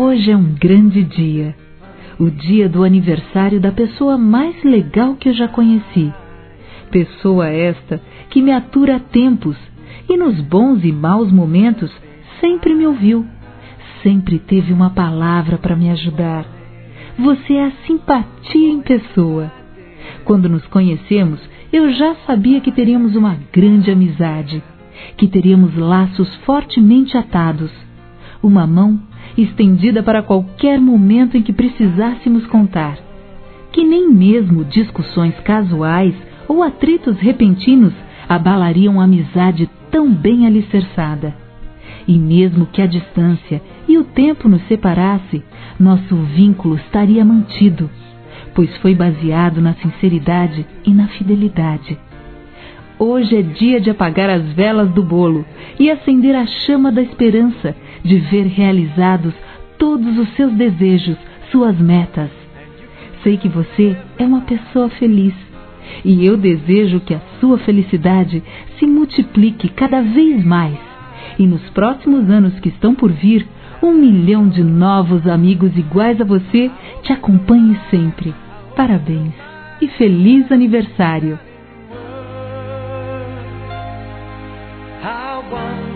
Hoje é um grande dia, o dia do aniversário da pessoa mais legal que eu já conheci. Pessoa esta que me atura há tempos e nos bons e maus momentos sempre me ouviu, sempre teve uma palavra para me ajudar. Você é a simpatia em pessoa. Quando nos conhecemos, eu já sabia que teríamos uma grande amizade, que teríamos laços fortemente atados, uma mão estendida para qualquer momento em que precisássemos contar, que nem mesmo discussões casuais ou atritos repentinos abalariam a amizade tão bem alicerçada. E mesmo que a distância e o tempo nos separasse, nosso vínculo estaria mantido, pois foi baseado na sinceridade e na fidelidade. Hoje é dia de apagar as velas do bolo e acender a chama da esperança de ver realizados todos os seus desejos, suas metas. Sei que você é uma pessoa feliz e eu desejo que a sua felicidade se multiplique cada vez mais e nos próximos anos que estão por vir, 1 milhão de novos amigos iguais a você te acompanhe sempre. Parabéns e feliz aniversário! How